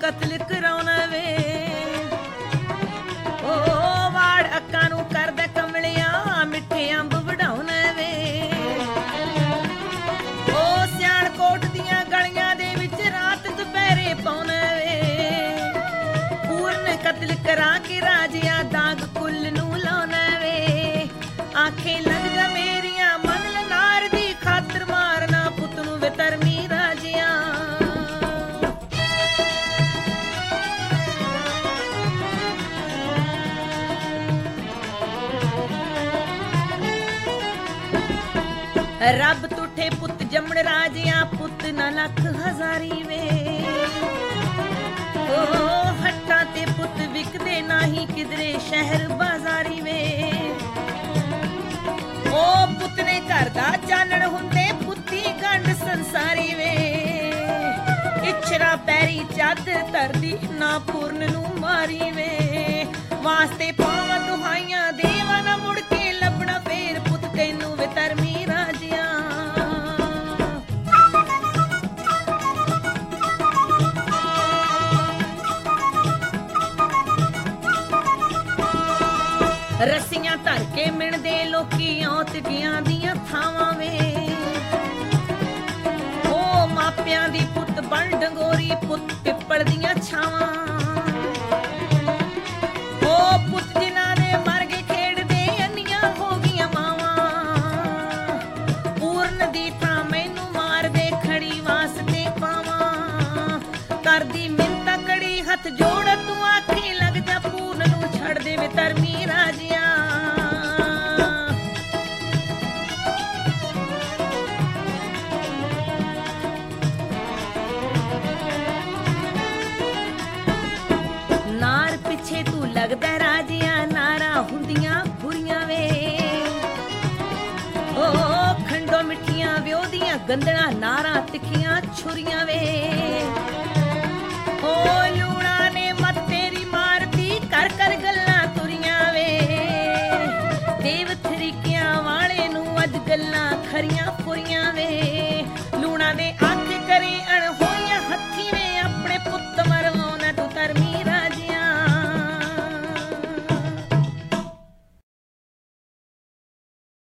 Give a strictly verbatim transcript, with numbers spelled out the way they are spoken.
ਕਤਲ ਕਰਾਉਣਾ ਵੇ। ਓ ਵਾੜ ਅੱਕਾਂ ਨੂੰ ਕਰਦਾ ਕਮਲਿਆਂ ਮਿੱਠੇ ਅੰਬ ਵਢਾਉਣਾ ਵੇ। ਓ ਸਿਆਣਕੋਟ ਦੀਆਂ ਗਲੀਆਂ ਦੇ ਵਿੱਚ ਰਾਤ ਦੁਪਹਿਰੇ ਪਾਉਣਾ ਵੇ। ਪੂਰਨ ਕਤਲ ਕਰਾ ਕੇ ਰਾਜਿਆਂ ਦਾਗ ਕੁੱਲ ਨੂੰ ਲਾਉਣਾ ਵੇ। ਆਖੇ ਲੱਗ ਜਾ ਮੇਰੀਆਂ ਮੰਨ ਲੈ ਨਾਰ ਦੀ ਖਾਤਰ ਮਾਰਨਾ ਪੁੱਤ ਨੂੰ ਵੇ ਧਰਮੀ ਰਾਜਿਆਂ। ਰੱਬ ਤੁਠੇ ਪੁੱਤ ਜੰਮਣ ਰਾਜਿਆਂ ਪੁੱਤ ਨਾ ਲੱਖ ਹਜ਼ਾਰੀ ਵੇ। ਓ ਹੱਟਾਂ ਤੇ ਪੁੱਤ ਵਿਕਦੇ ਨਹੀਂ ਕਿਧਰੇ ਸ਼ਹਿਰ ਬਾਜ਼ਾਰੀ ਵੇ। ਓ ਪੁੱਤ ਨੇ ਘਰ ਦਾ ਚਾਨਣ ਹੁੰਦੇ ਪੁੱਤੀ ਗੰਢ ਸੰਸਾਰੀ ਵੇ। ਇਛਰਾ ਪੈਰੀ ਚਾਦਰ ਧਰਦੀ ਨਾ ਪੂਰਨ ਨੂੰ ਮਾਰੀ ਵੇ। ਵਾਸਤੇ ਪਾਵਾਂ ਦੁਹਾਈਆਂ ਦੇਵਾਂ ਨਾ ਮੁੜ ਕੇ ਲੱਭਣਾ ਫੇਰ ਪੁੱਤ ਤੈਨੂੰ ਵੇ ਧਰਮੀ ਰਾਜਿਆਂ। ਰੱਸੀਆਂ ਧਰ ਕੇ ਮਿਣਦੇ ਲੋਕੀ ਔਤਗੀਆਂ ਦੀਆਂ ਥਾਵਾਂ ਵੇ। ਓ ਮਾਪਿਆਂ ਦੀ ਪੁੱਤ ਬਣ ਡੰਗੋਰੀ ਪੁੱਤ ਪਿੱਪਲ ਦੀਆਂ ਛਾਵਾਂ। ਓ ਪੁੱਤ ਜਿਨ੍ਹਾਂ ਦੇ ਮਰ ਗਏ ਖੇਡਦੇ ਅੰਨੀਆਂ ਹੋ ਗਈਆਂ ਮਾਵਾਂ। ਪੂਰਨ ਦੀ ਥਾਂ ਮੈਨੂੰ ਮਾਰਦੇ ਖੜੀ ਵਾਸਤੇ ਪਾਵਾਂ। ਕਰਦੀ ਮਿੰਨਤਾਂ ਕੜੀ ਹੱਥ ਜੋੜ ਤੂੰ ਆਖੀ ਲੱਗ ਜਾ ਪੂਰਨ ਨੂੰ ਛੱਡ ਦੇ ਵੇ ਧਰਮੀ ਰਾਜਿਆਂ। ਨਾਰ ਪਿੱਛੇ ਤੂੰ ਲੱਗਦਾ ਰਾਜਿਆਂ ਨਾਰਾਂ ਹੁੰਦੀਆਂ ਬੁਰੀਆਂ ਵੇ। ਓ ਖੰਡੋ ਮਿੱਠੀਆਂ ਵਿਉਦੀਆਂ ਗੰਦਲਾਂ ਨਾਰਾਂ ਤਿੱਖੀਆਂ ਛੁਰੀਆਂ ਵੇ। ਓ ਲੂਣਾ ਨੇ ਮਤ ਤੇਰੀ ਮਾਰਦੀ ਕਰ ਕਰ ਗੱਲਾਂ ਤੁਰੀਆਂ ਵੇ। ਦੇਵ ਤਰੀਕਿਆਂ ਵਾਲੇ ਨੂੰ ਅੱਜ ਗੱਲਾਂ ਖਰੀਆਂ ਫੁਰੀਆਂ ਵੇ। ਲੂਣਾ ਦੇ